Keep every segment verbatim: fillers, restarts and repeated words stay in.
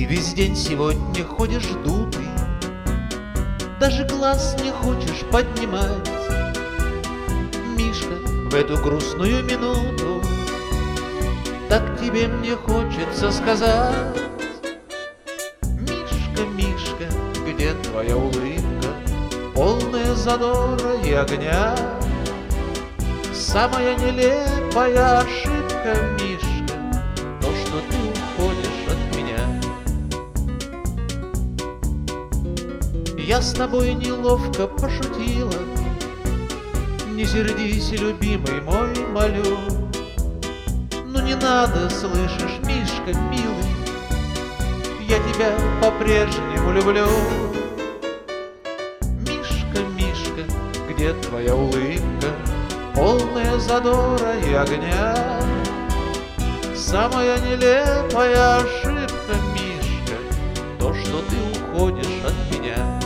Ты весь день сегодня ходишь дутый, даже глаз не хочешь поднимать. Мишка, в эту грустную минуту так тебе мне хочется сказать: Мишка, Мишка, где твоя улыбка, полная задора и огня? Самая нелепая ошибка, Мишка, то, что ты уходишь от меня. Я с тобой неловко пошутила, не сердись, любимый мой, молю. Ну не надо, слышишь, Мишка, милый, я тебя по-прежнему люблю. Мишка, Мишка, где твоя улыбка, полная задора и огня? Самая нелепая ошибка, Мишка, то, что ты уходишь от меня.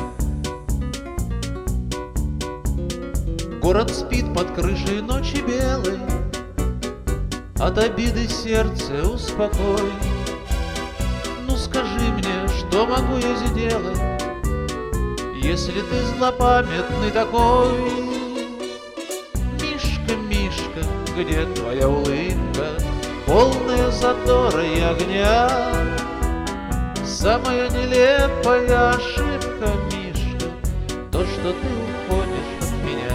Город спит под крышей ночи белой, от обиды сердце успокой. Ну скажи мне, что могу я сделать, если ты злопамятный такой? Мишка, Мишка, где твоя улыбка, полная задора и огня? Самая нелепая ошибка, Мишка, то, что ты уходишь от меня.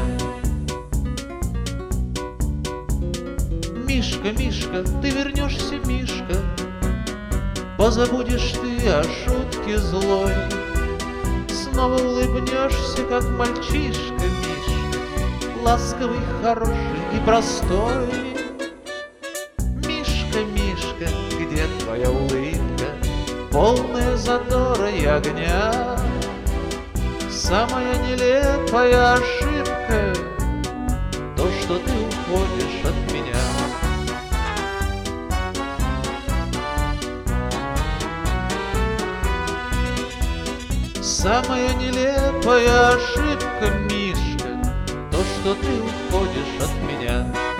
Мишка, Мишка, ты вернешься, Мишка, позабудешь ты о шутке злой, снова улыбнешься, как мальчишка, Мишка, ласковый, хороший и простой. Мишка, Мишка, где твоя улыбка, полная задора и огня? Самая нелепая ошибка, то, что ты уходишь от меня. Самая нелепая ошибка, Мишка, то, что ты уходишь от меня.